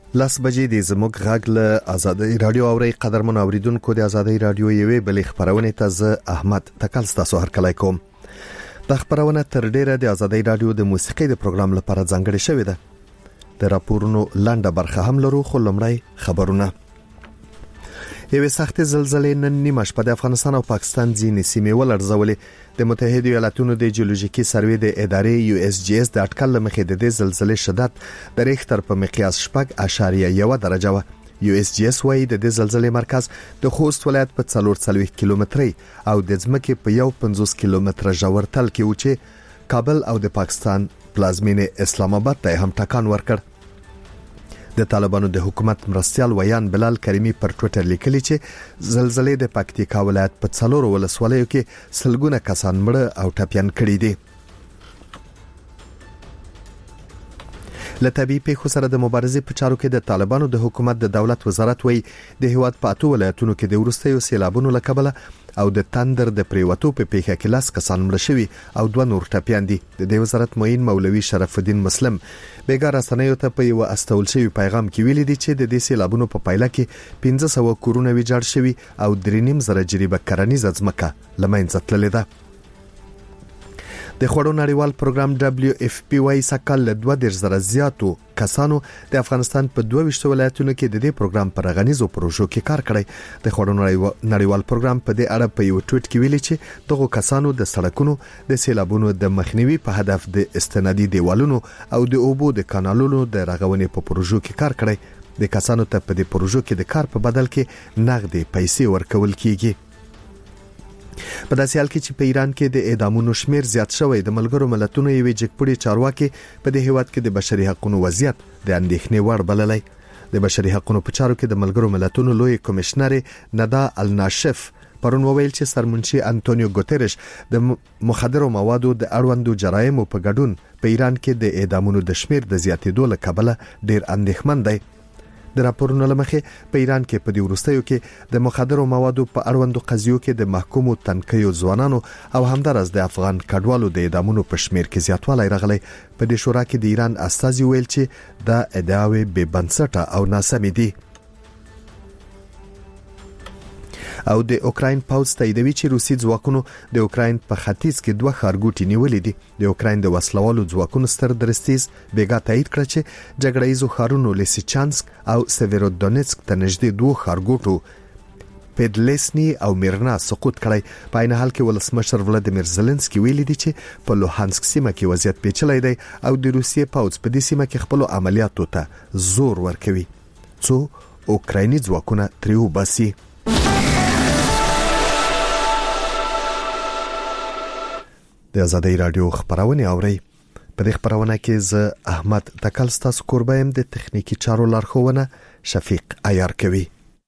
لاس بجې د زموږ غږ له آزادۍ رادیو اوري قدرمن اوریدونکو د آزادۍ رادیو یوې بلې خبرونه ته زه احمد تکل ستاسو هرکلی کوم. د خبرونه تر ډیره د آزادۍ رادیو د موسیقي د پروګرام لپاره ځانګړې شوې ده. د راپورونو لنډه برخه هم لرو، خو لومړی خبرونه. یوه سخت زلزلې نن نیمه شپه د افغانستان او پاکستان ځینې سیمې ولړزولې. د متحده ایالاتونو د جیولوژیکي سروې د ادارې USGS د اټکل مخې د دې زلزلې شدت د ریختر په مقیاس 6.1 درجه و. USGS وايي د دې زلزلې مرکز د خوست ولایت په 440 کیلومتري او د ځمکې په 50 کیلومتر ژورتل کې و چې کابل او د پاکستان پلازمینه اسلام آباد ته هم ټکان ورکړ. د طالبانو د حکومت مرستيال ویان بلال کریمی پر ټوئیټر لیکلی چې زلزلې د پکتیکا ولایت په 4 ولسوالیو کې سلګونه کسان مړه او ټپيان کړي دي. لطبي پیښو سره د مبارزې په چارو کې د طالبانو د حکومت د دولت وزارت وایي د هیواد په 8 ولایتونو کې د وروستیو سیلابونو لکبله او د تندر د پریوتو په پیښه کې 10 کسان مړه شوي او 2 نور ټپيان دي. د دې وزارت معین مولوي شرف الدین مسلم بیګار رسنیو ته په یو استول شوی پیغام کې ویلي دي چې د دې سیلابونو په پایله کې 1500 کورونه ویجاړ شوي او 3.5 جریبه کرنیزه ځمکه لمنځه تللې ده. د خوړو نړیوال پروګرام WFP وايي سکهال له 2.0 زیاتو کسانو د افغانستان په 22 ولایتونو کې د دې پروګرام پر غنیزو پروژو کې کار کړی. د خوړو نړیوال پروګرام په دې اړه په یو ټویټ کې ویلي چې دغه کسانو د سړکونو د سیلابونو د مخنیوي په هدف د استنادي دیوالونو او د اوبو د کانالونو د رغونې په پروژو کې کار کړی. د کسانو ته په دې پروژو کې د کار په بدل کې نغدي پیسې ورکول کیږي. په داسې حال کې چې په ایران کې د اعدامونو شمیر زیات شوی، د ملګرو ملتونو یوې جګپړې چارواکي په دې هیواد کې د بشري حقوقو وضعیت د اندېښنې وړ بللی. د بشري حقوقو په چارو کې د ملګرو ملتونو لوی کمشنر ندا الناشف پرون وویل چې سرمنشي انټونیو ګوتریش د مخدرو موادو د اړوندو جرایمو په ګډون په ایران کې د اعدامونو د شمیر د زیاتېدو له کبله ډیر اندېښمن دی. د راپورونو لمخې په ایران کې په دې وروستیو کې د مخدرو موادو په اړوندو قضیو کې د محکومو تنکیو ځوانانو او همدارس د افغان کډوالو د اعدامونو په شمیر کې زیاتوالی راغلی. په دې شورا کې د ایران استازي ویل چې دا ادعاوې بې بنسټه او ناسمې دي. او د اوکراین پوځ تاییدوي چې روسي ځواکونو د اوکراین په ختیځ کې 2 ښارګوټي نیولې دي. د اوکراین د وسلوالو ځواکونو ستر درستیز بیګا تایید کړ چې جګړه ییزو ښارونو لیسیچانسک او سیویرودونیتسک ته نږدې 2 ښارګوټو پدلیسنی او میرنا سقوط کړی. په عین حال کې ولسمشر ولادیمیر زيلنسکي ویلي دی چې په لوهانسک سیمه کې وضعیت پیچلی دی او د روسیې پوځ په دې سیمه کې خپل عملیاتو ته زور ورکوي څو اوکرایني ځواکونه تریو باسي. د آزادۍ رادیو خبرونه اوري. په دې خبرونه کې زه احمد تکل ستاسو کوربه يم. د تخنیکی چارو لارښوونه شفیق عیار کوي.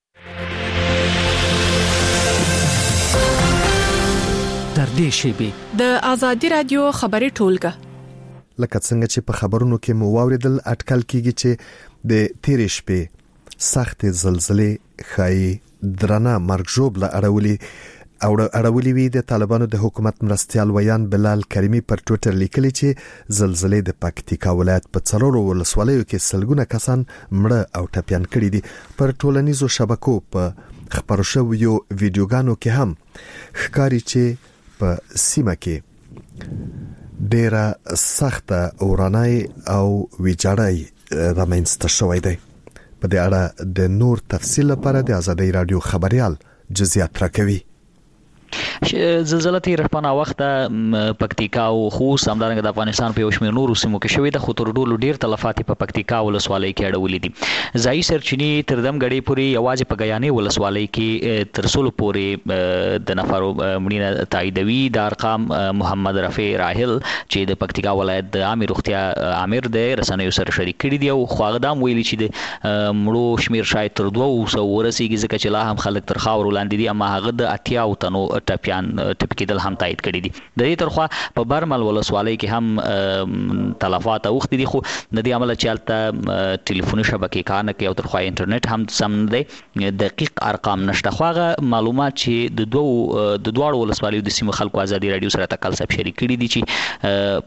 تر دې شیبې د آزادۍ رادیو خبري ټولګه لکه څنګه چې په خبرونو کې مو واوریدل اټکل کیږي چې د تیرې شپې سخت زلزلې خای درنه مرګ ژوبله اړولې وی. د طالبانو د حکومت مرستيال ویان بلال کریمی پر ټوئیټر لیکلی چې زلزلې د پکتیکا ولایت په 4 ولسوالیو کې سلګونه کسان مړه او ټپيان کړي دي. پر ټولنیزو شبکو په خبرو شویو ویډیوګانو کې هم ښکاري چې په سیمه کې ډیره سخته اورانای او ویجاړی رامنځته شوې ده. په دې اړه د نور تفصیل لپاره د آزادۍ رادیو خبريال جزئیات راکوي. زلزلہ تیر په وخت پکتیکا او خوست همدارنګه د افغانستان په شمیر نورو سیمو کې شوې د خطر ډولو ډیر تلفات په پکتیکا ولسوالۍ کې اړولې دي. ځای سرچینی تر دم غړي پوری یوازې په غیانې ولسوالۍ کې تر سول پورې د نفرو مړینه تاییدوي. د ارقام محمد رفیع راحل چې د پکتیکا ولایت د عامه روغتیا امیر د رسنیو سره شریک کړي دی او خواغدام ویلي چې د مړو شمیر شاید تر 200 ورسیږي ځکه چې لا هم خلک تر خاور لاندې دي، اما هغه د 80 تنو ټپي ټپيان ټپ کېدل هم تایید کړي دي. د دې ترخوا په برمل ولسوالۍ کې هم تلفات اوختي دي، خو د دې عمل چالتہ ټلیفوني شبکې کار نه کوي او ترخوا انټرنیټ هم سم دی، دقیق ارقام نشته. خو هغه معلومات چې د دواړو ولسوالیو د سیمو خلکو ازادي رادیو سره تکل سب شریک کړي دي چې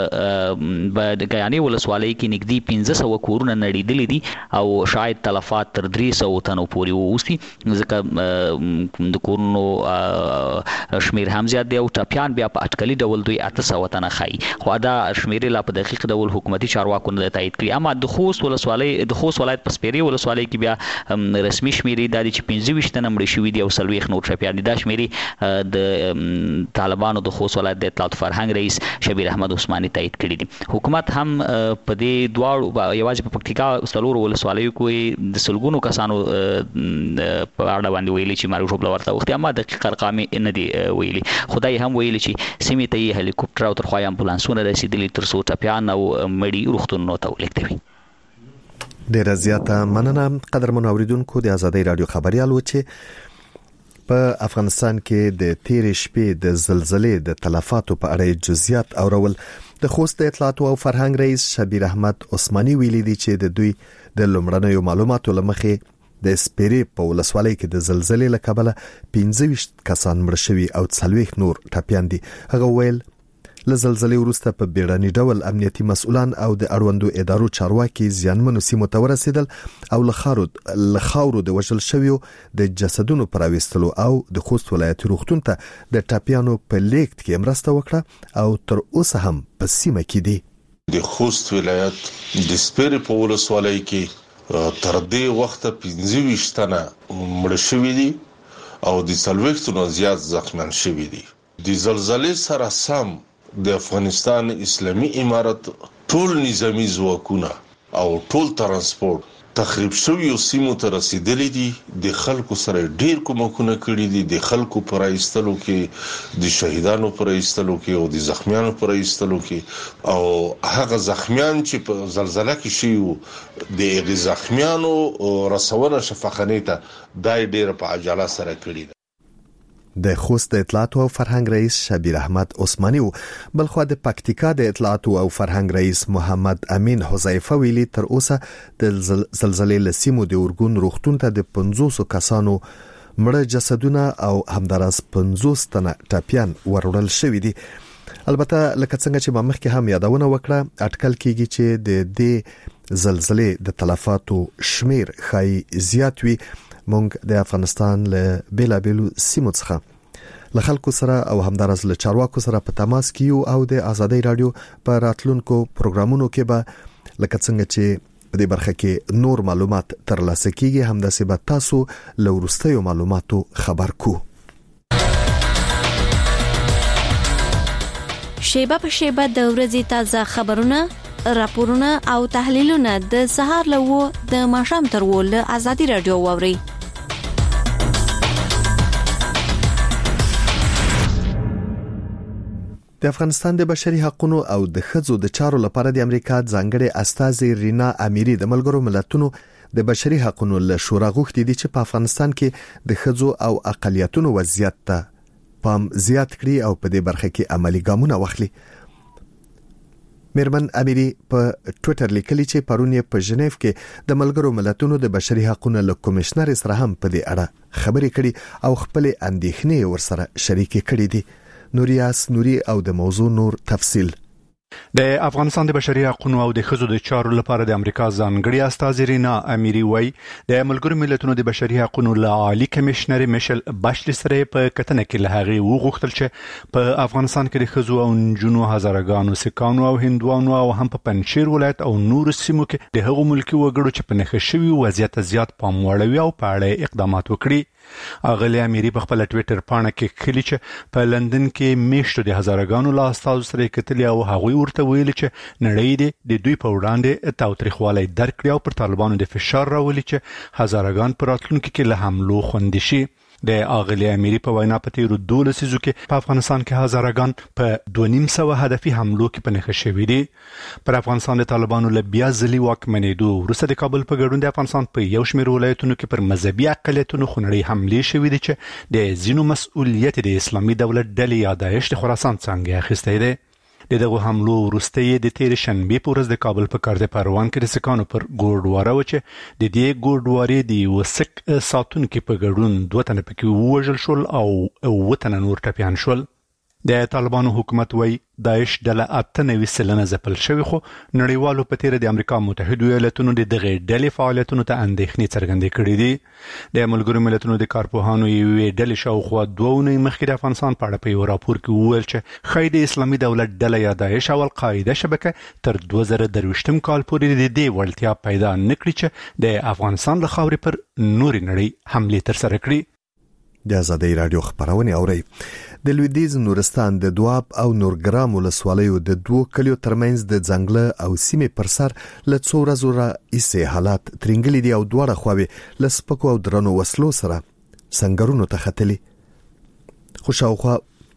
په د ګیانې ولسوالۍ کې نږدې 1500 کورونه نړیدلي دي او شاید تلفات تر 300 تنو پورې ووسي، ځکه د کورونو شمیر هم زیات دی او ټپیان بیا په اټکلي ډول دوی 800 تنه ښایي، خو دا شمیر لا په دقیق ډول حکومتي چارواکو نه تایید کړي. اما د خوست ولایت په سپیرې ولسوالۍ کې بیا رسمي شمیرې دا دي چې 25 تنه مړه شوي دي او 40 نور ټپیان دي. دا شمیرې د طالبانو د خوست ولایت د اطلاعات فرهنګ رئیس شبیر احمد عثماني تایید کړي دي. حکومت هم په دې دواړو یوازې په پکتیکا څلورو ولسوالیو کې د سلګونو کسانو په اړه باندې ویلي چې مرګ ژوبله ورته وختي، اما دقیق ارقام نه دي ویلي. خدای هم ویلي چې سیمې ته یې هلیکوپټر او ترخوا امبولانسونه رسیدلي تر څو ټپیان او مړي روغتونونو ته ولېږدوي. ډیره زیاته مننه قدرمن اوریدونکو. د آزادۍ رادیو خبريال و چې په افغانستان کې د تیرې شپې د زلزلې د تلفاتو په اړه جزئیات اورول. د خوست د اطلاعات او فرهنګ رئیس شبیر احمد عثماني ویلي دي چې د دوی د لومړنیو معلوماتو لمخې د سپیرې په ولسوالۍ کې د زلزلې له کبله 15 کسان مړ شوي او 40 نور ټپیان دي. هغه ویل له زلزلې وروسته په بیړني ډول امنیتي مسؤلان او د اړوندو ادارو چارواکي زیانمنو سیمو ته ورسېدل او له خاورو د وژل شویو د جسدونو پر راوستلو او د خوست ولایت روغتون ته د ټپیانو په لیږد کې مرسته وکړه او تر اوسه هم په سیمه کې دي. د خوست ولایت د سپیرې په ولسوالۍ کې تر دې وخته 15 تنه مړه شوي دي او د 40 نه زیات زخمیان شوي دي. د زلزلې سره سم د افغانستان اسلامي امارت ټول نظامی ځواکونه او ټول ترانسپورت تخریب شوی سیمو ته رسیدلي دي. د خلکو سره ډیر کومکونه کړي دي، د خلکو پر ایستلو کې، د شهیدانو پر ایستلو کې او د زخمیانو پر ایستلو کې، او هغه زخمیان چې په زلزلہ کې شي د هغه زخمیانو رسونه شفاخانه ته دای ډیر په عجاله سره کړي دي. د خوست د اطلاعات او فرهنګ رئیس شبیر احمد عثماني بلخو د پکتیکا د اطلاعات او فرهنګ رئیس محمد امین حذیفه ویلي تر اوسه د زلزلې لسیمو د اورګون روغتون ته د 500 کسانو مړه جسدونه او همدارس 50 تنه ټپیان وروړل شوی دي. البته لکه څنګه چې مخکې هم یادونه وکړه اټکل کیږي چې د دې زلزلې د تلفاتو شمیر خای زیات وي. مونږ د افغانستان له بیلابیلو سیمو څخه له خلکو سره او همدارس له چارواکو سره په تماس کې او د آزادۍ رادیو په راتلونکو پروګرامونو کې به لکه څنګه چې په دې برخه کې نور معلومات ترلاسه کیږي همداسې به تاسو له وروستیو معلوماتو خبر کو. شیبه په شیبه د ورځې تازه خبرونه، راپورونه او تحلیلونه د سهار له د ماښام تر له آزادۍ رادیو واوري. د افغانستان د بشري حقوقو او د ښځو د چارو لپاره د امریکا ځانګړي استازي رینا امیری د ملګرو ملتونو د بشري حقوقو له شورا غوښتي دي چې په افغانستان کې د ښځو او اقلیتونو وضعیت ته پام زیات کړي او په دې برخه کې عملی ګامونه واخلي. میرمن امیری په ټوئیټر لیکلي چې پرون یې په ژنیف کې د ملګرو ملتونو د بشري حقوقو له کمشنر سره هم په دې اړه خبرې کړي او خپل اندېښنې ورسره شریکې کړې دي. نوریاس نوري او د موضوع نور تفصیل. د افغانستان د بشري حقوقو او د ښځو د چارو لپاره د امریکا ځانګړي استازي رینا امیری وایي د ملګرو ملتونو د بشري حقوقو له عالی کمشنر میشل باشلی سره په کتنه کې له هغه وغوښتل چې په افغانستان کې د ښځو او نجونو هزارګانو سکانو او هندوانو او هم په پنځیر ولایت او نور سیمو کې د هغو ملکی وګړو چې په نخښه شوی وضعیت زیات پام وړوي او په اړه اقدامات وکړي. اغلی امیری په خپل ټوئیټر پاڼه کې خلی چې په لندن کې میشتو د هزارګانو لا استاد سره کتلی او هغوی ورته ویل چې نړۍ د دوی په وړاندې تاوتریخوالی درک کړی او پر طالبانو د فشار راولي چې هزارګان پر راتلونکو کې له حملو خوندي شي. د اغلی اميري په وینا په تیرو 12 لسیزو کې په افغانستان کې هزارهګان په 2.5 هدفي حملو کې پنهخه شوې دي. پر افغانستان د طالبانو له بیا ځلي واکمنېدو وروسته د کابل په ګډون د افغانستان په یو شمېر ولایتونو کې پر مذهبي اقلیتونو خونړۍ حملې شوې دي چې د ځینو مسؤلیت د اسلامي دولت ډلې یا داعش د خراسان څنګه اخیستی دی. دغه حملو وروسته د تیر شنبه په ورځ د کابل په کارته پروان کې د سکانو پر ګوردواره و چې د دې ګوردوارې د وسک ساتونکو په ګډون 2 تنه پکې وژل شول او 2 تنه نور ټپيان شول. د طالبانو حکومت وای داعش ډله 98% ځپل شوی خو نړیوالو په تیر د امریکا متحده ایالاتونو د دغه ډلې فعالیتونو ته اندېښنې څرګندې کړې دي. د ملګرو ملتونو د کارپوهانو یوې ډلې شاوخوا 2 ونې مخکې د افغانستان په اړه په یو راپور کې وویل چې خای د اسلامي دولت ډله یا داعش او القاعده شبکه تر 2023 کال پورې د دې وړتیا پیدا نکړي چې د افغانستان له خاورې پر نوري نړۍ حمله تر سره کړي. د آزادۍ رادیو خبرونه اوري. د لویدیز نورستان د دواب او نورګرام ولسوالیو د 2 کلیو ترمنځ د ځنګل او سیمې پر سر له 2 ورځو راهیسې حالات ترنګلي دي او دواړه خواوې له سپکو او درنو وسلو سره سنگرونو ته ختلي. خو شاوخوا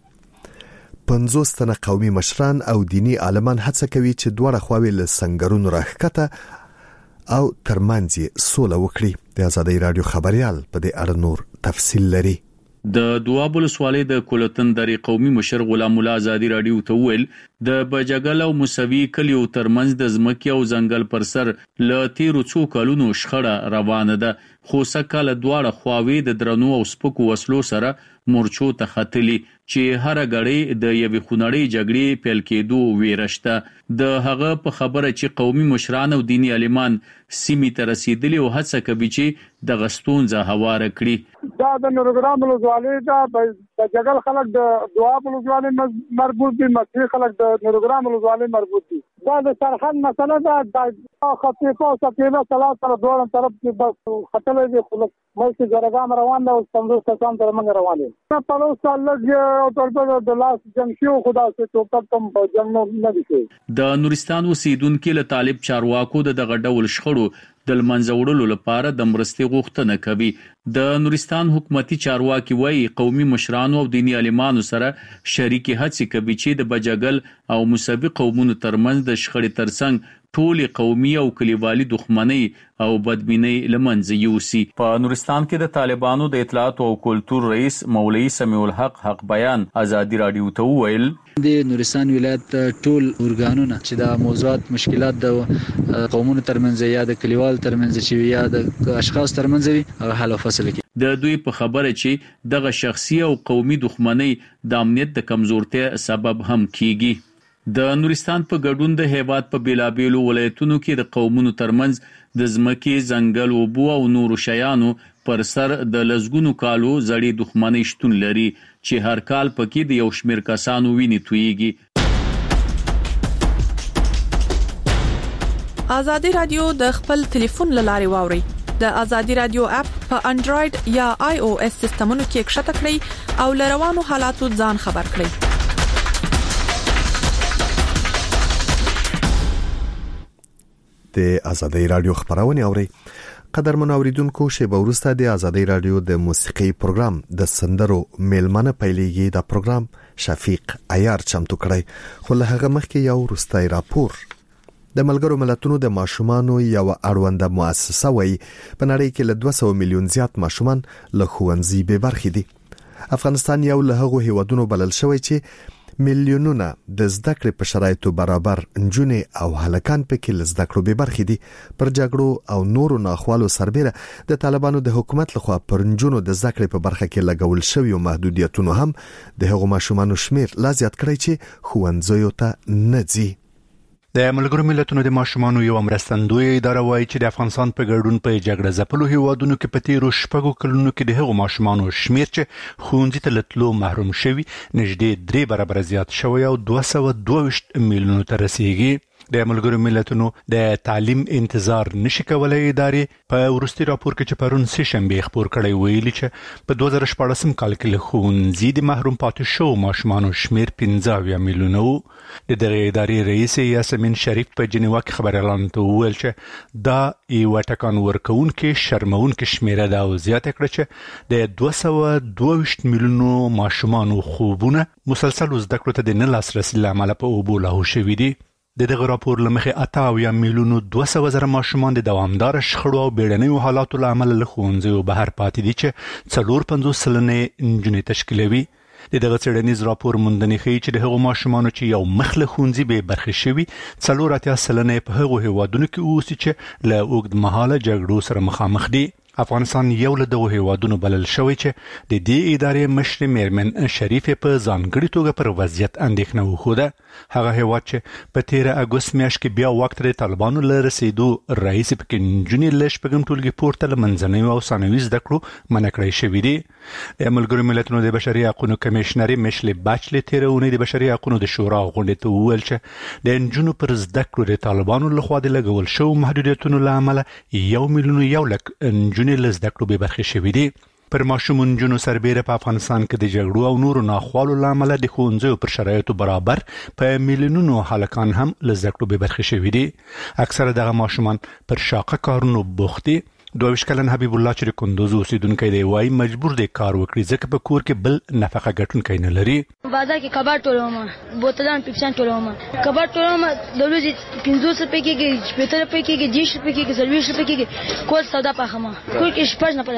50 تنه قومي مشران او دینی عالمان هڅه کوي چې دواړه خواوې له سنگرونو راښکته او ترمنځ سوله وکړي. د آزادۍ رادیو خبريال په دې اړه نور تفصیل لري. د دواب ولسوالۍ د کولتن درې قومي مشر غلام الله آزادۍ رادیو ته ویل د بجګل او موسوي کلیو ترمنځ د ځمکې او ځنګل پر سر ل تیرو څو کلونو شخړه روانه ده خو سکه دواړه خواوې د درنو او سپکو وسلو سره مورچو ته ختلي چې هر غړي د یوې خونړۍ جګړې پیل کېدو ویرشته. د هغه په خبره چې قومي مشران او دینی عالمان سیمې ته رسیدلي او هڅه کوي چې د غستونځه هواره کړي. دا د نورګرام ولسوالۍ د بجګل خلک د دواب ولسوالۍ مربوط دي، مصری خلک د نورګرام ولسوالۍ مربوط دي. دا د سرحد مسله ده. د خطیفه او سفیده سلام سره دوه طرف کې بس خطلې دي. خلک ملک جرګام روان ده او 50 کسان تر موږ روان دي. په لوسه لږ او تر د لاس جنگ شو خدا سے ټوپک کم په جنگ نه دي. د نورستان اوسیدونکو له طالب چارواکو د دغه ډول شخړو د منځوړلو لپاره د مرستې غوښتنه کوي. د نورستان حکومتي چارواکي وایي قومي مشرانو او دینی عالمانو سره شریکي هڅې کوي چې د بجګل او موسوي قومونو ترمنځ د شخړې ترڅنګ ټولي قومي او کلیوالي دښمنۍ او بدبینۍ لمنځه یوسي. په نورستان کې د طالبانو د اطلاعات او کلتور رئیس مولوی سمیع الحق بیان آزادۍ رادیو ته ویل د نورستان ولایت ټول اورګانونه چې د موضوعات مشکلات د قومونو ترمنځ یا د کلیوال ترمنځ چې یا د اشخاص ترمنځ وي حل او فصل کې د دوی په خبره چې دغه شخصي او قومي دښمنۍ د امنیت د کمزورتیا سبب هم کیږي. د نورستان په ګډون د هیواد په بیلابیلو ولایتونو کې د قومونو ترمنځ د ځمکې ځنګل اوبو او نورو شیانو پر سر د لزګونو کالو زړې دښمنۍ شتون لري چې هر کال پکې د یو شمېر کسانو وینې تویږي. آزادۍ رادیو د خپل ټلیفون لارې واوري. د آزادۍ رادیو اپ په انډراید یا آی او اس سیستمونو کې ښکته کړئ او لروانو حالاتو ځان خبر کړئ. د آزادۍ رادیو خبرونه اوري. قدرمن اوریدونکو شیبه وروسته د آزادۍ رادیو د موسیقي پروګرام د سندرو میلمنه پیلېږي. دا پروګرام شفیق عیار چمتو کړی خو له هغه مخکې یو وروستی راپور. د ملګرو ملتونو د ماشومانو یو اړونده مؤسسه وایي په نړۍ کې له 200 میلیون زیات ماشومان له ښوونځي بې برخې دي. افغانستان یو له هغو هیوادونو بلل شوی چې میلیونونه د زده کړې په شرایطو برابر نجونې او هلکان پکې له زده کړو بې برخې دي. پر جګړو او نورو ناخوالو سربېره د طالبانو د حکومت لخوا پر نجونو د زده کړې په برخه کې لګول شوي محدودیتونو هم د هغو ماشومانو شمیر لا زیات کړی چې ښوونځیو ته نه ځي. د ملګرو ملتونو د ماشومانو یو مرستندوی اداره وایي چې د افغانستان په ګډون په جګړه ځپلو هیوادونو کې په تیرو 6 کلونو کې د هغو ماشومانو شمیر چې ښوونځي ته تللو محروم شوي نږدې 3 برابر زیات شوی او 222 میلیونو ته رسیدي. د ملګرو ملتونو د تعلیم انتظار نشي کولای ادارې په ورستي راپور کې چې پرون سه شنبه خبر کړی ویلي چې په 2014 کال کې له ښوونځي د محروم پاتې شو ماشومان شمیر 15 میلیونه وو. د دغه ادارې رئیس یاسمین شریف په جنیوا کې خبريالانو ته وویل چې دا یو ټکان ورکوونکې شرمونکې شمیره ده او زیاته کړه چې د 222 میلیونو ماشومان خوبونه مسلسل زده کړو ته د نه لاسرسي لامل په اوبو لاهو شوي دي. دغه راپور لمخې 88 میلیونو 200 زره ماشومان د دوامدار شخړو او بیړنیو حالاتو لامل له ښوونځیو بهر پاتې دي چې 54 سلنه نجونې تشکیلوي. دغه څېړنیز راپور موندنې ښیي چې د هغو ماشومانو چې یو مخ له ښوونځي به برخې شوي 84 سلنه په هغو هیوادونو کې اوسي چې له اوږدمهاله جګړو سره مخامخ دي. افغانستان یو له دغو هیوادونو بلل شوی چې د دې ادارې مشر میرمن شریف په ځانګړي توګه پر وضعیت اندېښنه وښوده. هغه هیواد چې په 13 اګوست میاشت کې بیا وخت د طالبانو له رسیدو رئیس پکې نجونې له شپږم ټولګي پورته له منځنیو او ثانوي زده کړو منع کړی شوي دي. د ملګرو ملتونو د بشري حقوقو کمیشنر میشل باچلې تېره اونۍ د بشري حقوقو د شورا غونډې ته وویل چې د نجونو پر زده کړو د طالبانو لخوا د لګول شوو محدودیتونو له امله 1 میلیون یو لک نجونې له زده کړو به برخې شوي دي. پر ماشوم نجونو سربېره په افغانستان کې د جګړو او نورو ناخوالو لامل د ښوونځیو پر شرایطو برابر په میلیونونو هلکان هم له زده کړو به برخې شوي دي. اکثره دغه ماشومان پر شاقه کارونو بوخت دي. 22 کلن حبیب الله چې د کندوز اوسیدونکی دی وایي مجبور دی کار وکړي ځکه په کور کې بل نفقه ګټونکی نه لري. بازار کې کباب ټولوم، بوتلان پیپسان ټولوم، کباب ټولوم د ورځې 50 روپۍ کېږي، 70 روپۍ کېږي، 10 روپۍ کېږي، 20 روپۍ کېږي. کور سودا پخمه کور کې شپږ نه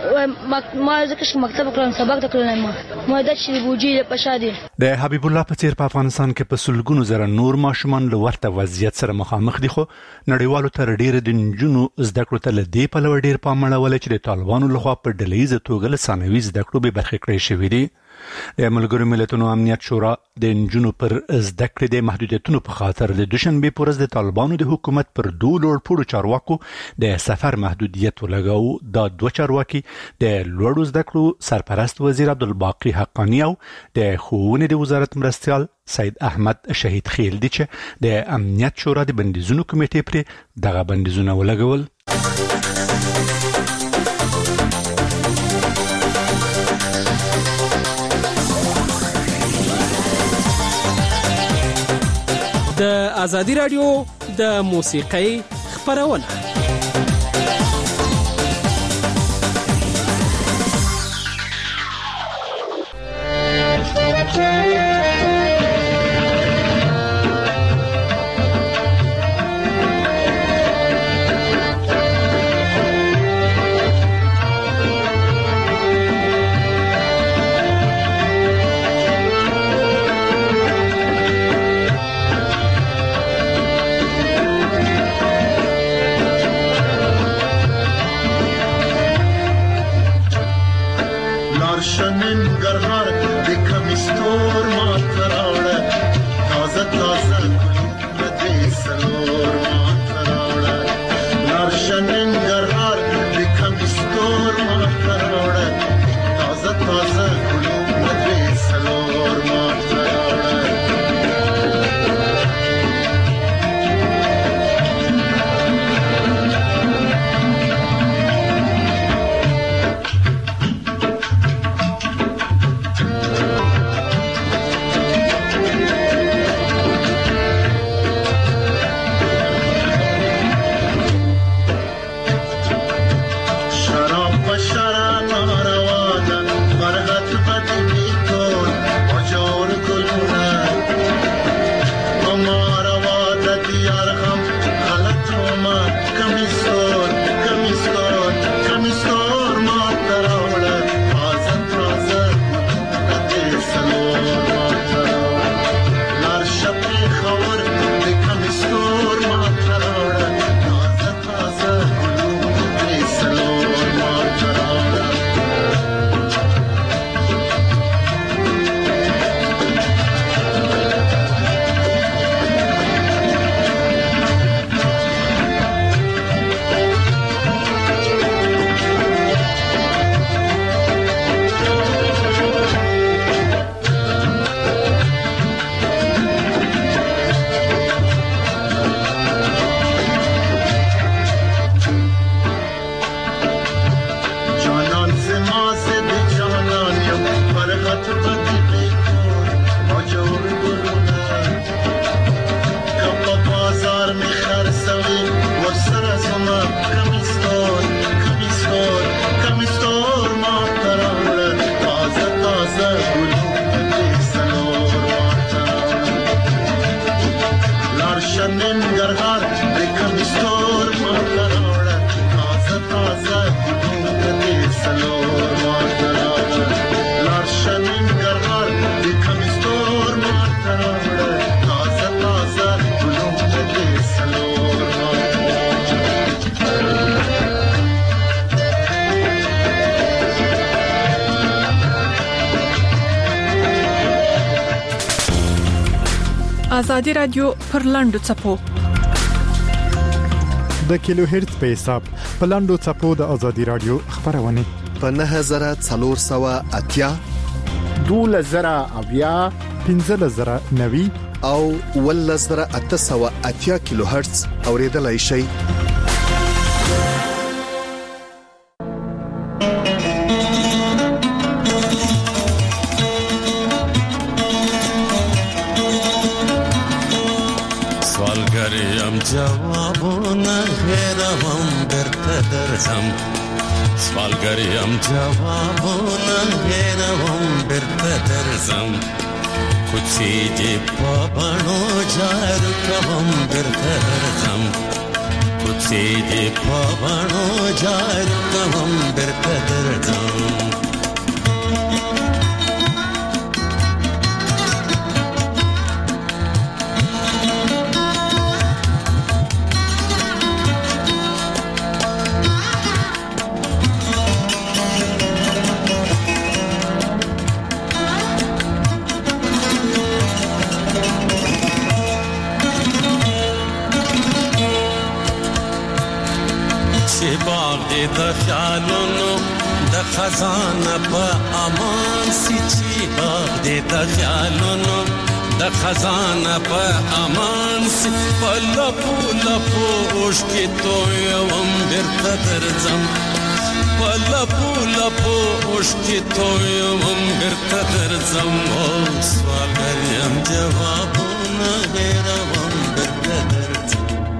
پداسو ما ځکه مکتب کړم سبق د کړم ما د شي بوجي په شادي. د حبیب الله په څیر په افغانستان کې په سلګونو زره نور ماشومان له ورته وضعیت سره مخامخ دي خو نړیوالو تر ډیره د نجونو زده کړو ته لدی په ډیر پام اړول چې د طالبانو لخوا په ډلهیزه توګه له ثانوي زده کړو به برخې کړې شوې دي. د ملګرو ملتونو امنیت شورا د نجونو پر زده کړې د محدودیتونو په خاطر د دوشنبه پر ورځ د طالبانو د حکومت پر دوه لوړپوړو چارواکو د سفر محدودیت ولګاو. دا دوه چارواکي د لوړو زده کړو سرپرست وزیر عبدالباقی حقانی او د ښوونې د وزارت مرستیال سید احمد شهید خیل دي چې د امنیت شورا د بندیزونو کمیټې پر دغه بندیزونه ولګول. د ازادي رادیو د موسیقۍ خبرونه ازادي رادیو پر لاندو چپو د کیلو هرتز په حساب په لاندو چپو د ازادي رادیو خبرونه په 9480 2000 1590 او 1880 کیلو هرتز اوریدلای شئ. جوابونه هېروم درته درځم سوالګریم جوابونه هېروم درته درځم کوڅې دې په بڼو جارو کوم درته درځم کوڅې دې په بڼو جارو کوم درته درځم د خیالونو د خزانه په امان سي چې باغ دې د خیالونو د خزانه په امان سي په لپو لپو اوښکې تویوم بیرته درځم په لپو لپو اوښکې تویوم بیرته درځم او سوالګر یم جوابونه هېروم بیرته درځم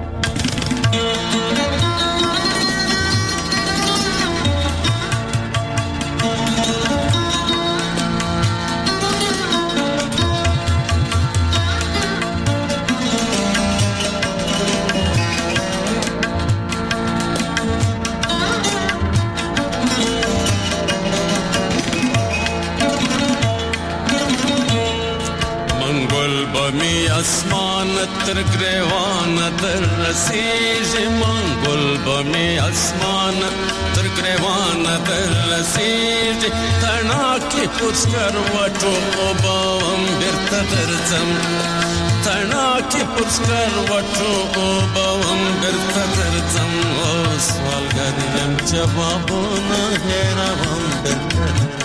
بمی اسمان تر گریوان در رسیږي منګل بمی اسمان تر گریوان در رسیږي تنا کې پوسکر وټو وبم بیرته درځم تنا کې پوسکر وټو وبم بیرته درځم او سوالګر یم جوابونه هېروم بیرته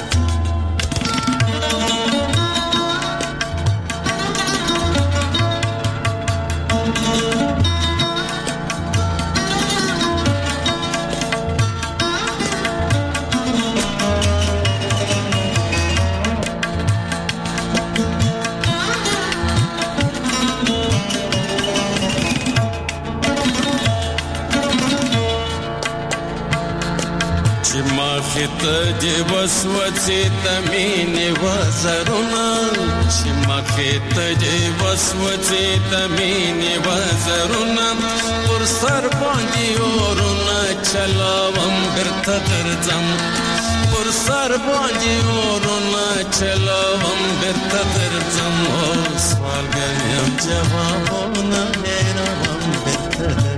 ته دې وسوځې د مینې وزرونه چې مخې ته دې وسوځې د مینې وزرونه پر سر باندې اورونه چلاوم بیرته درځم پر سر باندې اورونه چلاوم بیرته درځم او سوالګر یم جوابونه هېروم بیرته درځم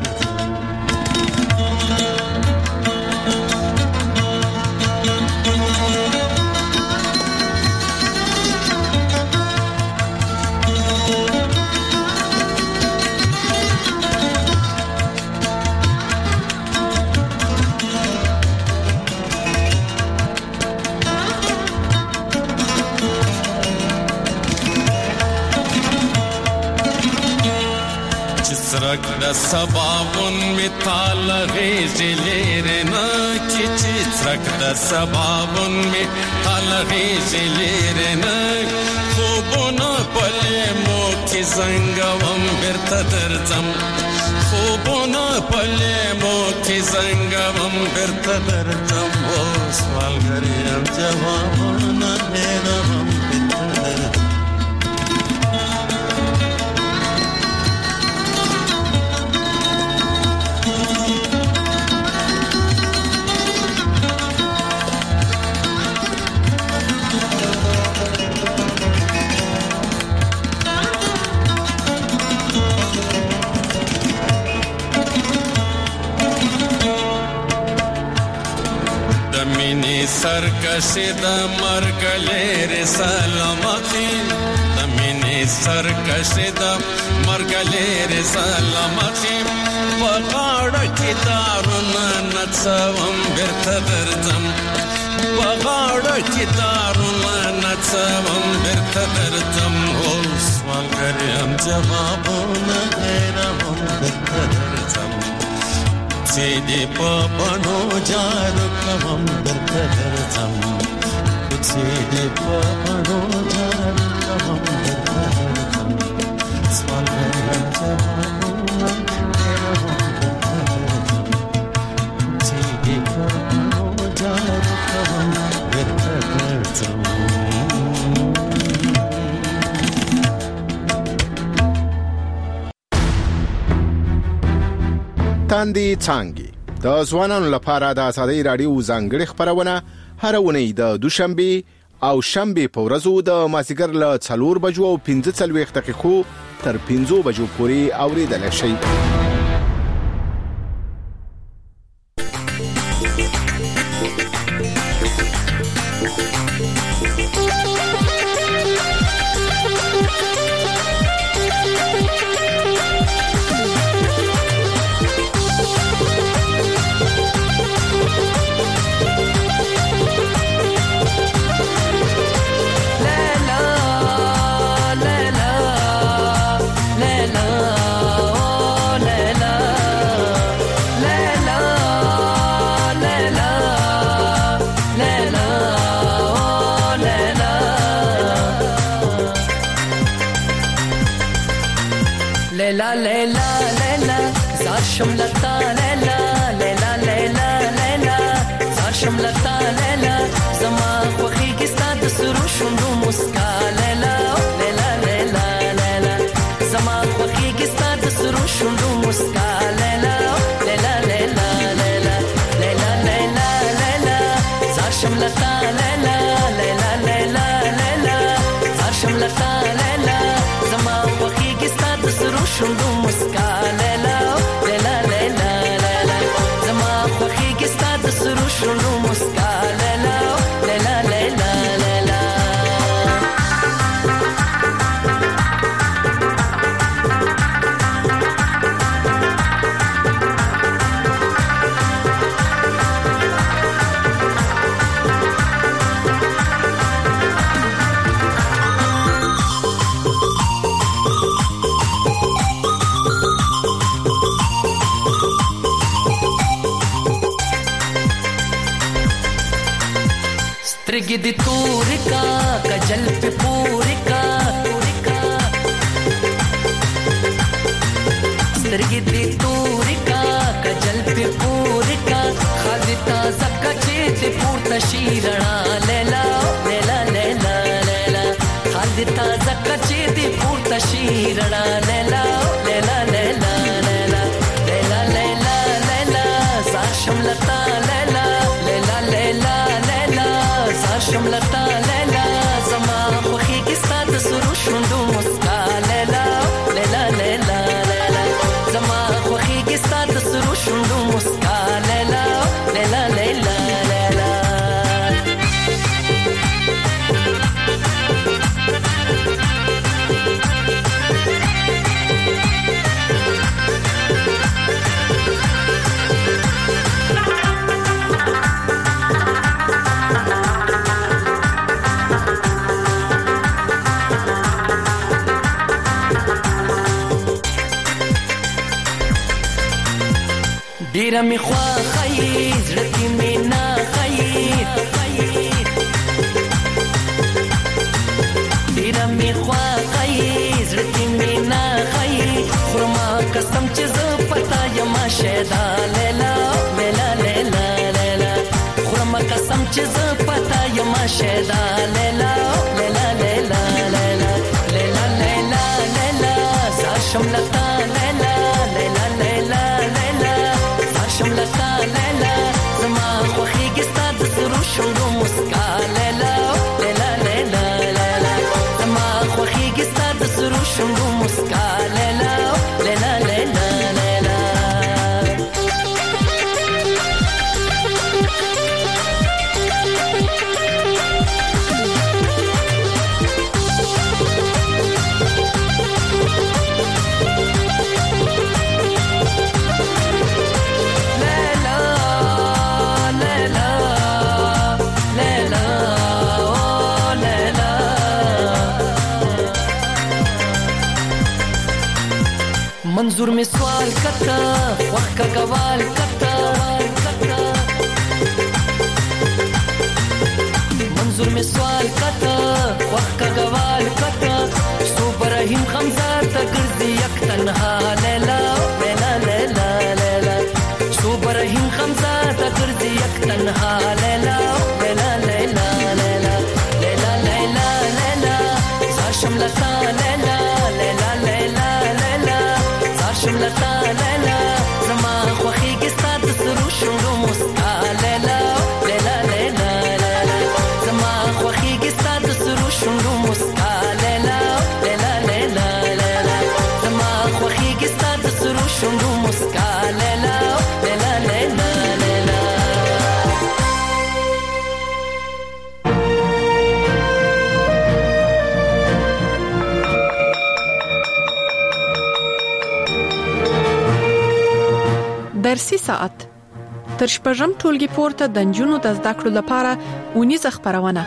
سرک د سباون می تال غیزی لیرنا کی چی سرک د سباون می تال غیزی لیرنا خوبونا پلی مو کی زنگوم بیرته درځم خوبونا پلی مو کی زنگوم بیرته درځم او سوالګر یم جوابونه هېروم بیرته درځم سرکشی د مرګ لري سلامتی د مینې سرکشه دا مرګلې سلامتي وغاړه کې دارونه نڅوم بیرته درځم وغاړه کې دارونه نڅوم بیرته درځم اوس مګرم جوابونه غیرم بیرته درځم چې دې په بڼو جارو کوم بیرته درځم چې دې په بڼو جارو کوم بیرته درځم مګرم جوابونه غیرم بیرته درځم چې دې په بڼو جارو کوم بیرته درځم تاندې څانګې د ځوانانو لپاره د ازادۍ راډیو ځانګړي خبرونه هر اونۍ د دوشنبه او شنبه په ورځو د مازیګر له 4 بجو او 15 دقیقو تر 15 بجو پورې اوریدل شي. ليلى ليلى ليلى زار شملتا ليلى ليلى ليلى ليلى زار شملتا ليلى زما خوخي کستا د سرو شوندو مسکا ليلى ليلى ليلى ليلى زما خوخي کستا د سرو شوندو مسکا ليلى ليلى ليلى ليلى ليلى ليلى ليلى زار شملتا ليلى ليلى ليلى ليلى زار شملتا ليلى زما خوخي کستا د سرو شوندو مسکا ليلى ليلى ليلى ليلى زما خوخي کستا د سرو شوندو مسکا ليلى ليلى ليلى ليلى سترګې دې تورې کا کجل په پورې کا سترګې دې تورې کا کجل په پورې کا خالي تازه کچې دې پورته شي رڼا لیلا لیلا لیلا لیلا خالي تازه کچې دې پورته شي رڼا لیلا لیلا لیلا لیلا لیلا لیلا لیلا زار شملتا لیلا لیلا لیلا لیلا زار شملتا لیلا زما خوخي کستا د سرو شوندو مسکا لیلا لیلا لیلا لیلا زما خوخي کستا د سرو شوندو مسکا لیلا لیلا لیلا لیلا ډیره می خوا خی زړه کې می نه خی ډیره می خوا خی زړه کې می نه خی خرما قسم چې زه پتا یم شهدا لیلا لیلا لیلا لیلا خرما قسم چې زه پتا یم شهدا لیلا لیلا لیلا لیلا لیلا لیلا لیلا زار شملتا لیلا لیلا لیلا لیلا شملتا لیلا زما خوخي کستا د سرو شوندو مسکا لیلا لیلا لیلا لیلا زما خوخي کستا د سرو شوندو مسکا لیلا لیلا لیلا لیلا منظور می سوال کتا وخت کا گوال کتا منظور می سوال کتا وخت کا گوال کتا سو برهیم خمزات گرزی یک تنها لیلا لیلا لیلا لیلا سو برهیم خمزات گرزی یک تنها لیلا لیلا لیلا لیلا لیلا لیلا لیلا زاشم لتا لیلا لیلا لیلا لیلا زاشم لتا لیلا زما خوخیږي ستاسو سرو شونډو مسکا لیلا لیلا لیلا لیلا زما خوخیږي ستاسو سرو شونډو مسکا لیلا لیلا لیلا لیلا زما خوخیږي ستاسو سرو شونډو مسکا لیلا لیلا لیلا لیلا درسي ساعت تر شپږم ټولګي پورته د نجونو د زده کړو لپاره اونیزه خبرونه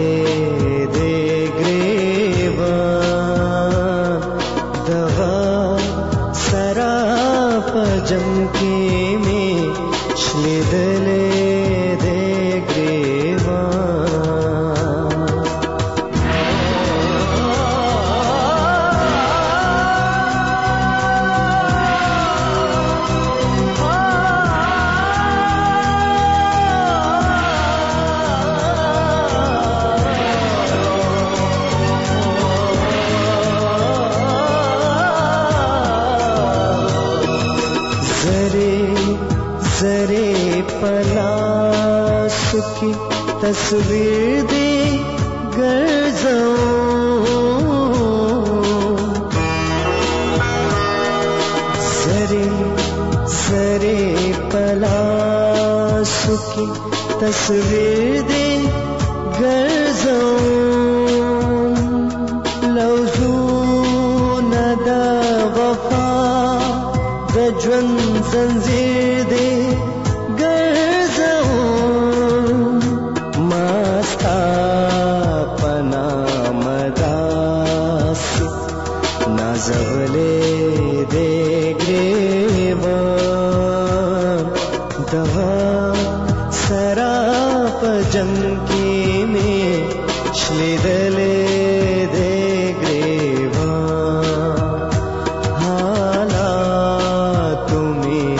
सातले दे ग्रेवा दवा تصویر دې ګرځو سره پلاسو کې تصویر دې ګرځو لوزونه د وفا د ژوند زنځیر دې ګرځو مستا پنا مداس نازولې دې ګریوان دوا سرا په جنگ کې مې شلیدلې دې ګریوان حالات مې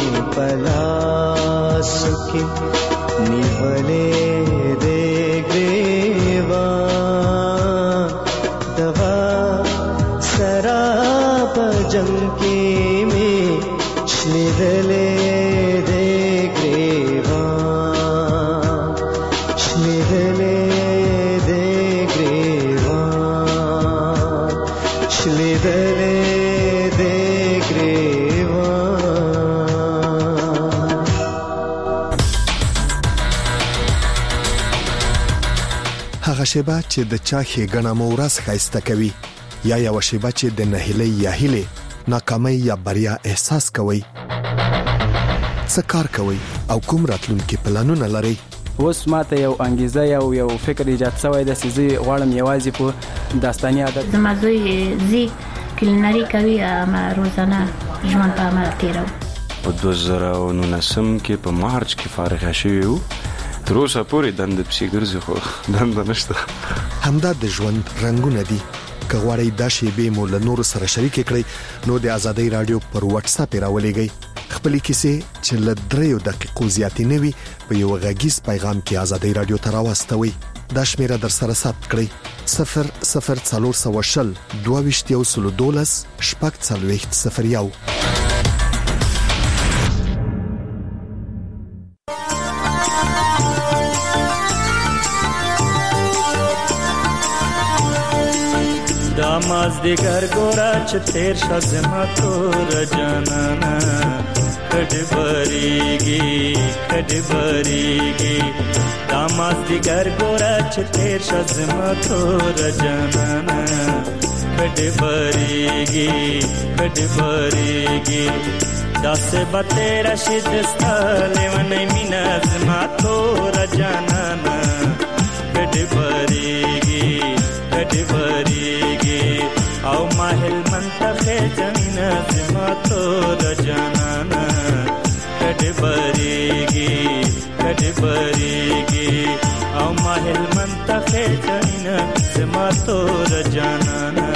پلاسو کې نیولې دې ګریوان دوا سرا په جنگ کې مې شلیدلې دې ګریوان شلیدلې دې ګریوان شلیدلې دې ګریوان. هغه شیبه چې د چا ښېګڼه مو ورځ ښایسته کوي یا یوه شیبه چې د نهیلۍ یا هیلې ناکامۍ یا بریا احساس کوئ. څه کار کوئ او کوم راتلونکي پلانونه لرئ؟ اوس ماته یو انګیزه یو فکر ایجاد شوی دی چې زه غواړم یوازې په داستاني عادت زما زوی زی کلینري کوي ما روزانه ژوند په عمل تیرو. په 2019 کې په مارچ کې فارغ شوی وو. تر اوسه پورې دنده پسې ګرځي خو دنده نشته. همدا د ژوند رنگونه دي. که غواړئ دا شیبې مو له نورو سره شریک کړئ نو د آزادۍ رادیو پر واتس اپ راولېږئ. خپلې کیسې چې له 3 دقیقو زیاتې نه وي په یو غږیز پیغام کې آزادۍ رادیو ته راواستوئ. دا شمیره در سره ثبت کړئ 00420 22 شپږ 4001. مازدیګر ګورا چې تیر شه زما تور جانانا کډبريږي دا مازدیګر ګورا چې تیر شه زما تور جانانا کډبريږي داسې به تیر شي دستاله ونې مینا زما تور جانانا کډبريږي او ماهل منتخه جمینا زما تور جانانا کډبريږي او ماهل منتخه جمینا زما تور جانانا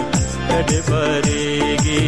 کډبريږي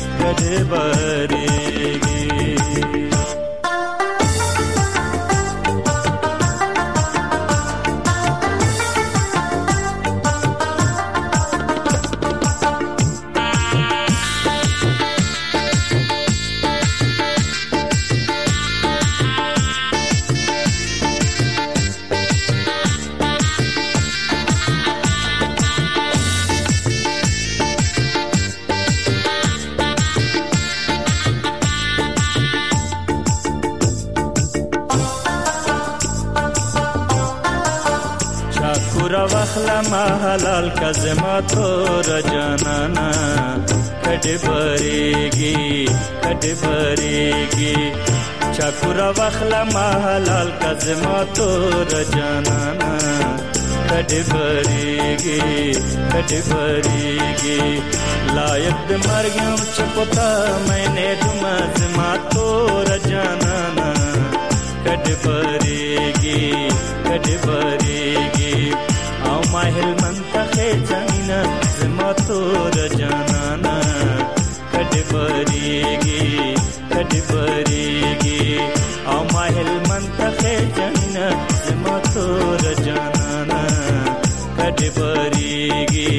ما حلال کا زما تور جانانا کډبريږي چاکورا واخلا ما حلال کا زما تور جانانا کډبريږي لایق د مرګم چپتا مینه دم زما تور جانانا کډبريږي او ماهل منتخه جمینا زما تور جانانا کډبريږي او ماهل منتخه جمینا زما تور جانانا کډبريږي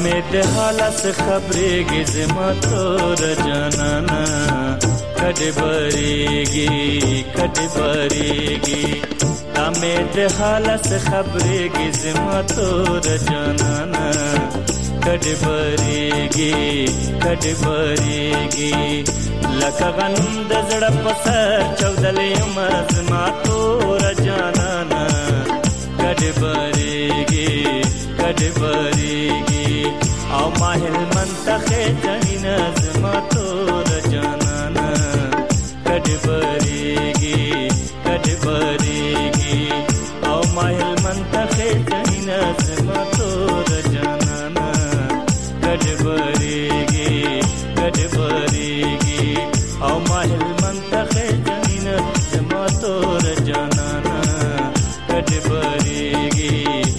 مې د حالت خبرېږي زما تور جانانا کډې بریږي دا مې د حالت خبرېږي زما تور جانانا کډې بریږي لکه غنم د زړه په سر چودلې یم زما تور جانانا کډې بریږي او ما هلمند ته جنینا زما تور جانانا کډې بریږي او ما هلمند ته جنینا زما تور جانانا کډې بریږي او ما هلمند ته جنینا زما تور جانانا کډې بریږي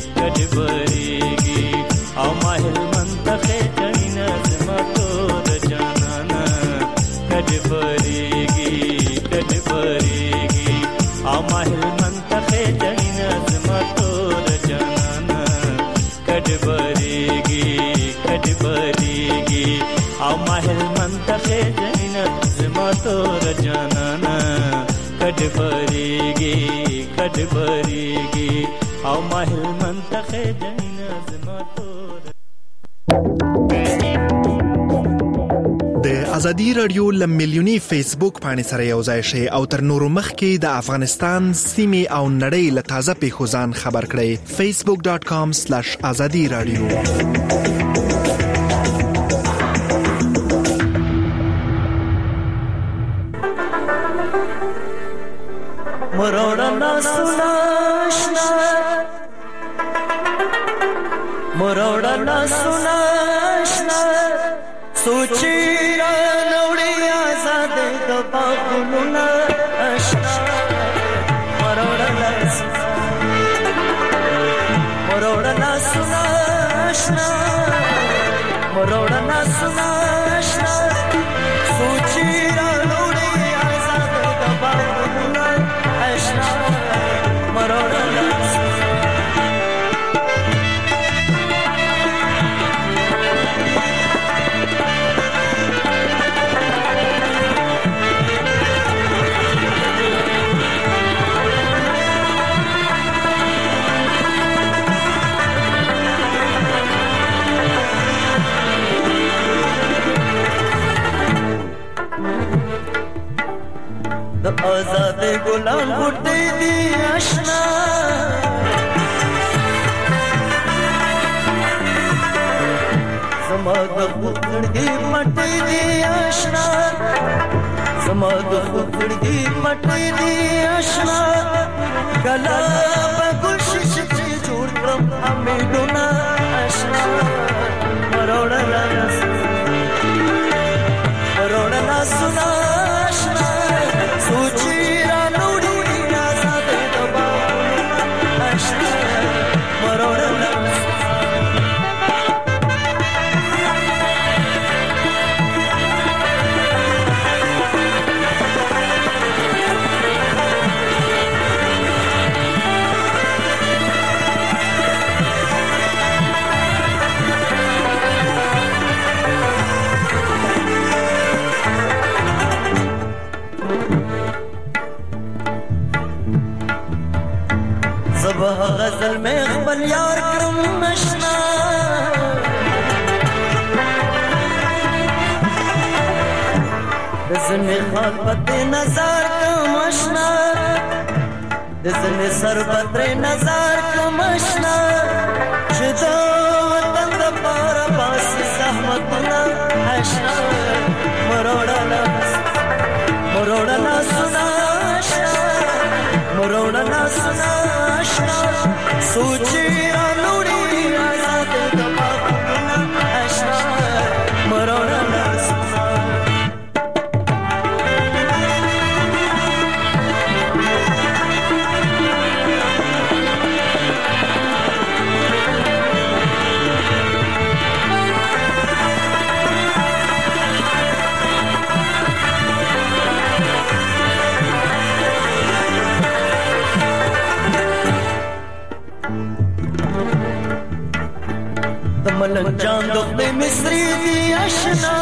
او ما هلمند ته جنینا زما تور جانانا کډې بریږي او ما هلمند ته جنینا زما تور جانانا کډې بریږي او ما هلمند ته جنینا زما تور جانانا کډې بریږي او ما هلمند ته جنینا زما تور. د ازادي رادیو لملیونی فیسبوک باندې سره یو ځای شي او تر نورو مخکې د افغانستان سیمه او نړۍ له تازه پیښو ځان خبر کړئ. facebook.com/azadi radio. مروڑنا سناشنا سوچی را نوڑی آزاد دبا گلونا اشنا مروڑنا سناشنا سوچی را نوڑی آزاد دبا گلونا اشنا مروڑنا آزاد غلام بوټي دي آشنا زما د خړګي مټي دي آشنا زما د خړګي مټي دي آشنا کلا په کوشش چې جوړ کړم امیدونه آشنا مروړنا سنا سوچی را نوڑی آزاد دبا اشنا مروڑنا غزل میں خپل یار کرم مشنا دزن خال پتے نظر کم اشنا دزن سر پتر نظر کم اشنا شدا وطن دا پارا باسی زحمتنا اشنا مروڑنا سنا مروڑنا سنا سوچی را نوڑی آزاد دبا گلونا اشنا مروڑنا سنا ملک جان د خدای مصری دی آشنا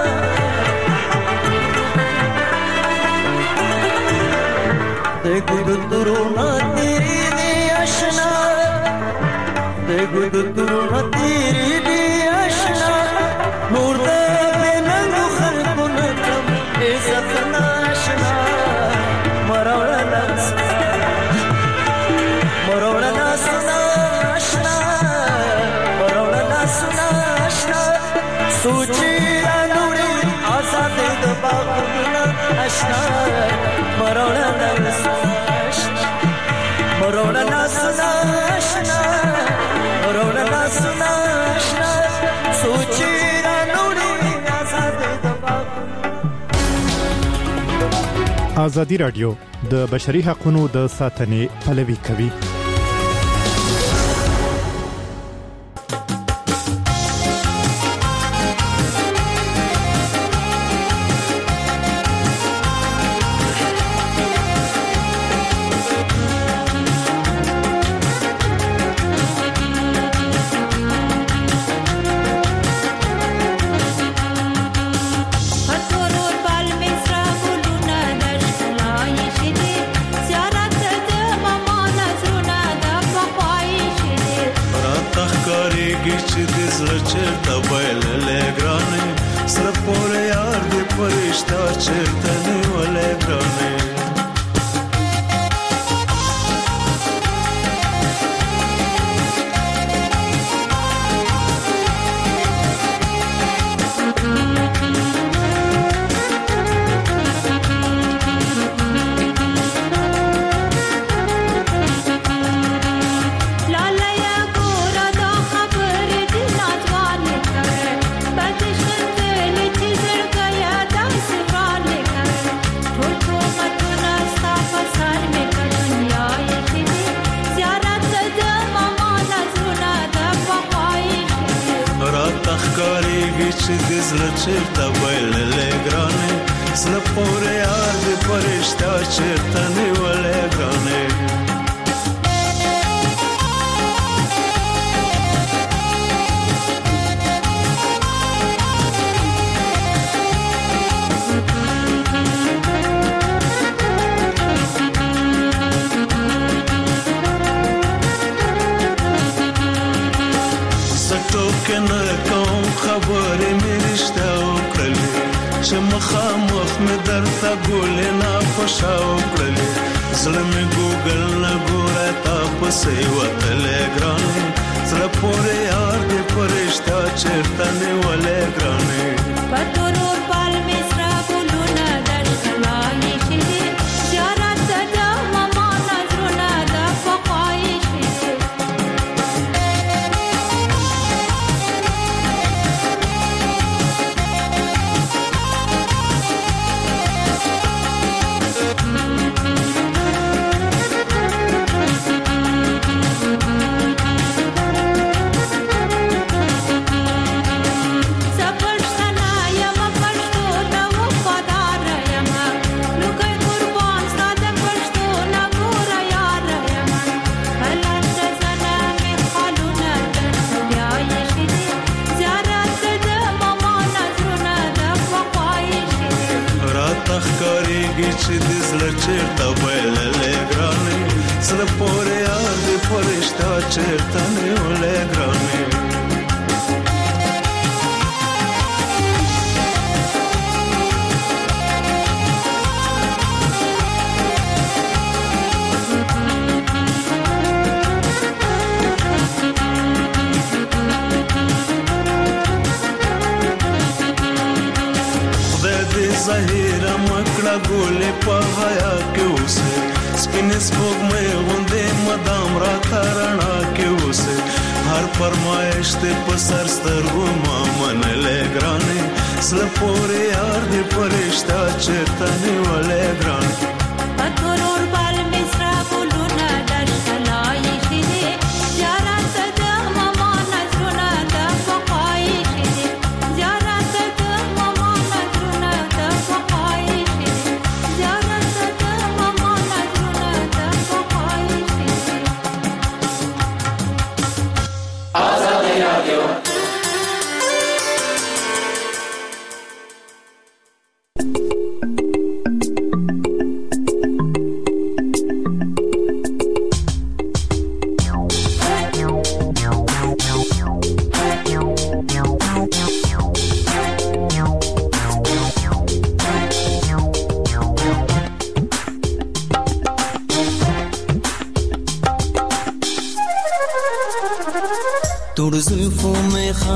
دګو د ترونا تیری دی آشنا دګو د ترونا تیری دی آشنا نور د بننګ خلکو نکم عزت ناشنا مروړه ناسنا آشنا مروړه ناسنا آشنا سوچي انوري آزاد د باغونه آشنا مروړه ناسنا مروړه ناسنا آشنا مروړه ناسنا آشنا سوچي انوري آزاد د باغونه ازادي رادیو د بشري حقوقو د ساتنې پلوي کوي.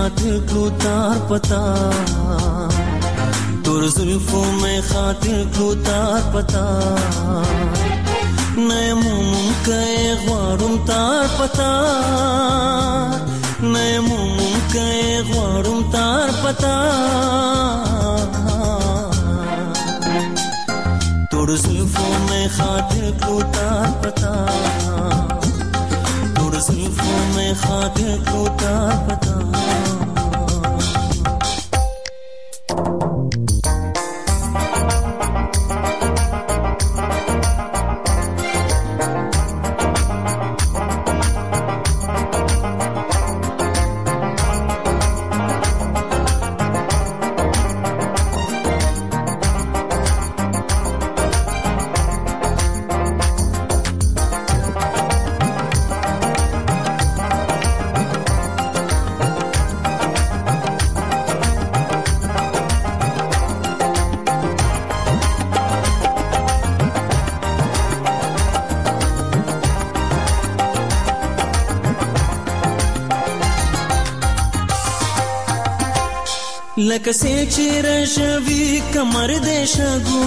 खातिर क्लू तार पता तोर जुल्फों में खातिर क्लू तार पता नए मुमके ख्वारुम तार पता नए मुमके ख्वारुम तार पता तोर जुल्फों में खातिर क्लू तार पता तोर जुल्फों में खातिर क्लू तार पता لکه چې راشوي کمر دې شګو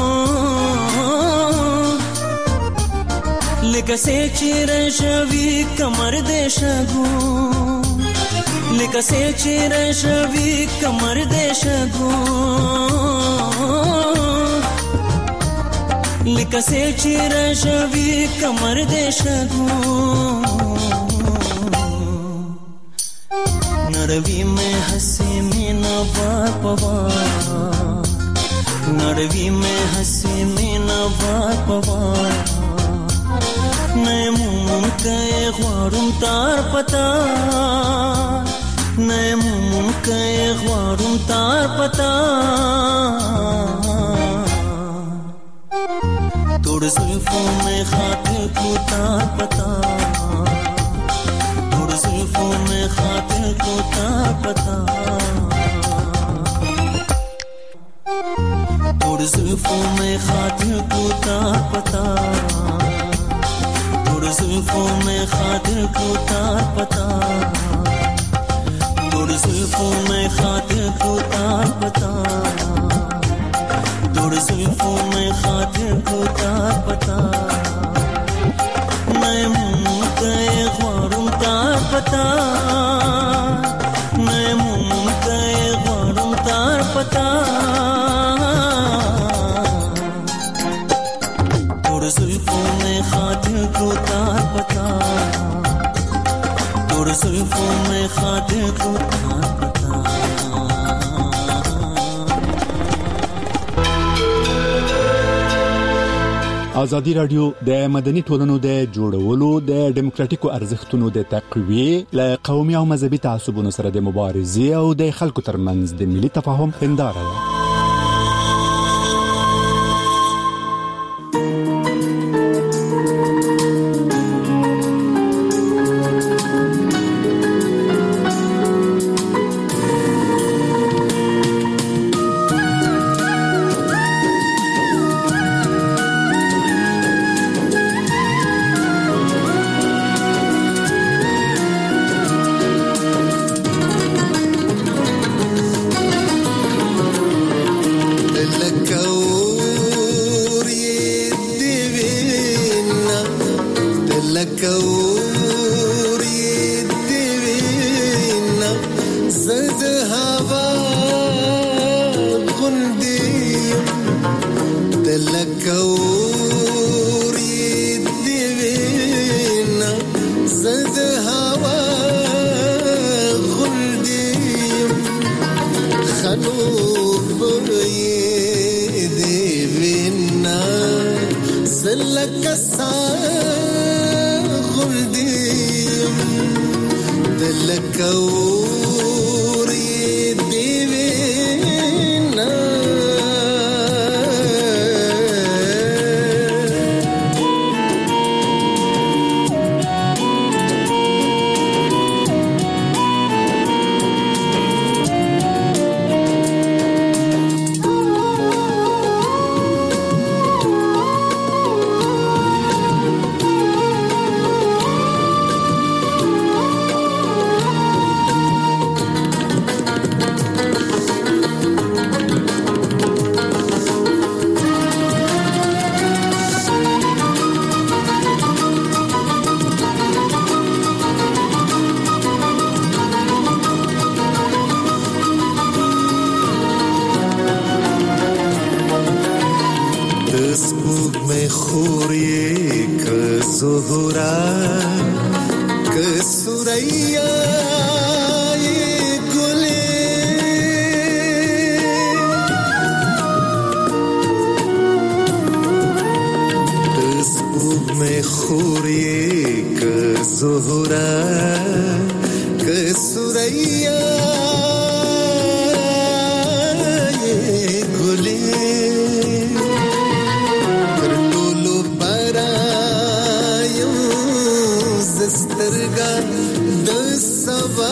لکه چې راشوي کمر دې شګو لکه چې راشوي کمر دې شګو لکه چې راشوي کمر دې شګو नरवी में हंसी में नवार पवार नरवी में हंसी में नवार पवार नए मुमके ख्वारुम तार पता नए मुमके ख्वारुम तार पता तोड़ जुल्फों में खातिर को तार पता जुल्फों में खातिर को तार पता तोड़ जुल्फों में खातिर को तार पता तोड़ जुल्फों में खातिर को तार पता तोड़ जुल्फों में खातिर को तार पता तोड़ जुल्फों में खातिर को तार पता नए मुमके ख्वारुम तार पता नए मुमके ख्वारुम तार पता तोड़ जुल्फों में खातिर को तार पता तोड़ जुल्फों में खातिर को तार पता ازادي رادیو د مدني ټولنو د جوړولو د ډیموکراتیکو ارزښتونو د تقویه ل قومي او مذهبي تعصبونو سره د مبارزې او د خلکو ترمنځ د ملي تفاهم هنداره ده. خوری که زهرا که سریا خوری که زهرا که سریا گلی پر ټولو برایم زسترګا د سبا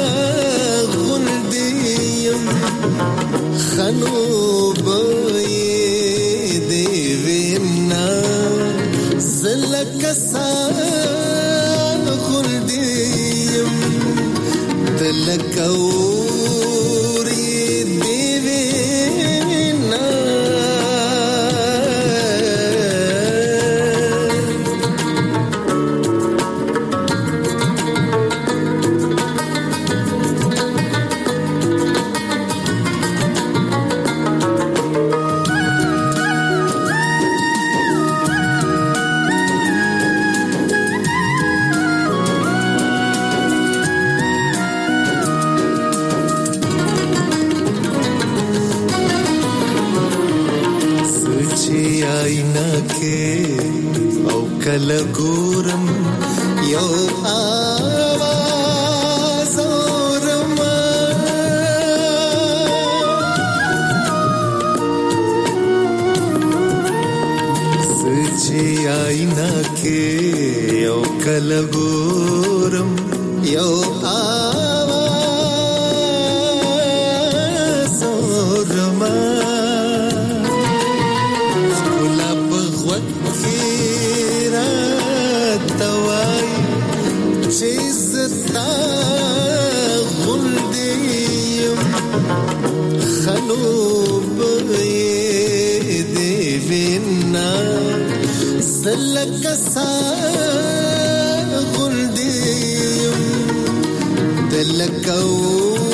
غوندیم خنو کسان خلدیم دلکوری دیوینا کله ګورم یو आवाज اورم سچي آئینه کې یو کله ګورم یو आवाज اورم چیزتا غلدیم خلوب دیوینا سلکسا غلدیم دلکو